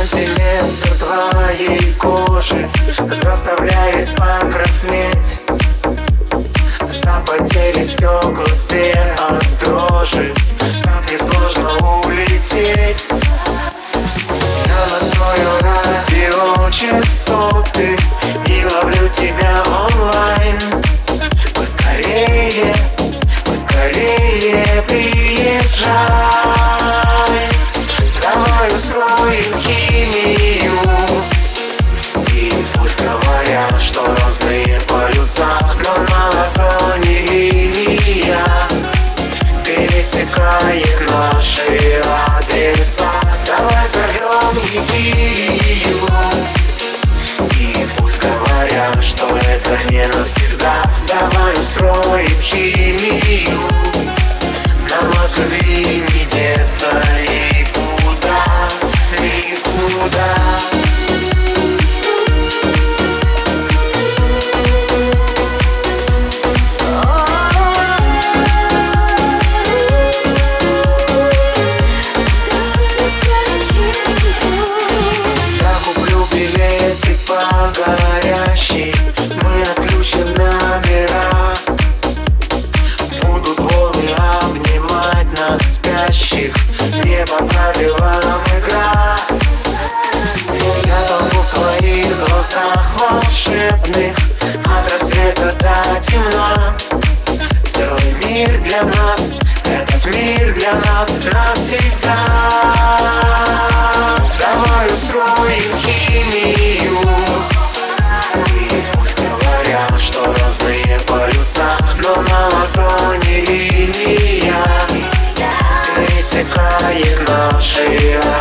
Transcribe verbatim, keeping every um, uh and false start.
сантиметр твоей кожи заставляет покраснеть. Запотели стекла все от дрожи, как несложно улететь. Я настрою радиочастоты и ловлю тебя онлайн. Поскорее, поскорее приезжай. Давай устроим химию, и пусть говорят, что разные полюса, но на ладони линия пересекает наши адреса. Давай взорвем идею, и пусть говорят, что это не навсегда. Давай устроим химию, нам от любви не деться никуда, никуда. Горящий, мы отключим номера. Будут волны обнимать нас спящих, не по правилам игра. Я тону в твоих глазах волшебных, от рассвета до темна. Целый мир для нас, этот мир для нас навсегда. Давай устроим химию, что разные полюса, но на ладони линия пересекает наши